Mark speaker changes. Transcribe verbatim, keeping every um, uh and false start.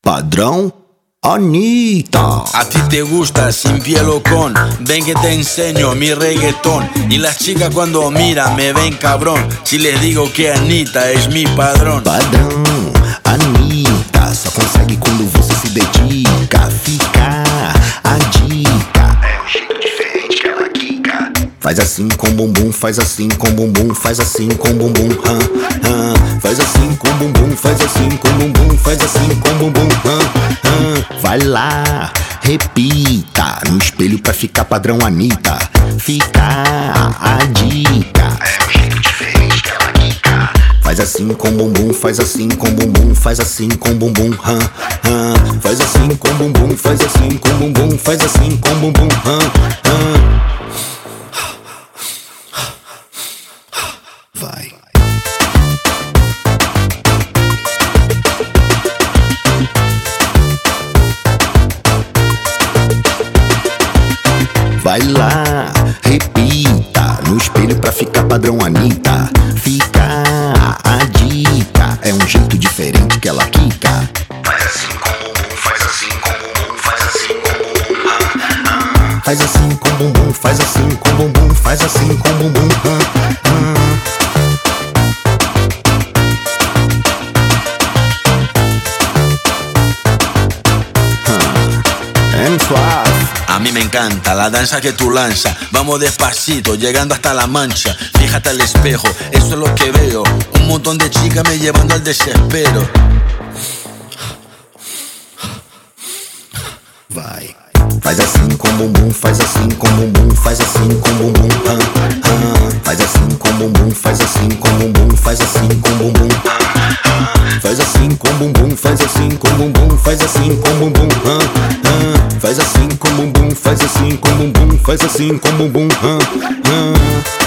Speaker 1: Padrão Anitta.
Speaker 2: A ti te gusta sin piel o con, ven que te enseño mi reggaetón. Y las chicas cuando miran me ven cabrón si les digo que Anitta es mi padrón.
Speaker 1: Padrão Anitta, só consegue quando você se dedica. Fica a dica, é um jeito diferente que ela quica. Faz assim com bumbum, faz assim com bumbum, faz assim com bumbum, hã, hã. Faz assim com bumbum, faz assim com bumbum, faz assim com bumbum, hã, hã. Vai lá, repita no espelho pra ficar padrão Anitta. Fica a dica, é um jeito diferente que ela quica. Faz assim com bumbum, faz assim com bumbum, faz assim com bumbum, hã, hã. Faz assim com bumbum, faz assim com bumbum, faz assim com bumbum, hã, hã. Vai. Vai lá, repita no espelho pra ficar padrão Anitta. Fica a dica, é um jeito diferente que ela quica. Faz assim com bumbum, faz assim com bumbum, faz assim com bumbum, ah, ah. Faz assim com bumbum, faz assim com bumbum, faz assim com bumbum, ah, ah.
Speaker 2: A mí me encanta la danza que tú lanzas. Vamos despacito, llegando hasta la mancha. Fíjate al espejo, eso es lo que veo. Un montón de chicas me llevando al desespero.
Speaker 1: Vai. Faz assim com bumbum, faz assim com bumbum, faz assim com bumbum, ah, ah. Faz assim com bumbum, faz assim com bumbum, faz assim com bumbum, ah, ah. Faz assim com bumbum, faz assim com bumbum, faz assim com bumbum, ah, ah. Faz assim com bumbum, faz assim com bumbum, faz assim com bumbum, ah, ah.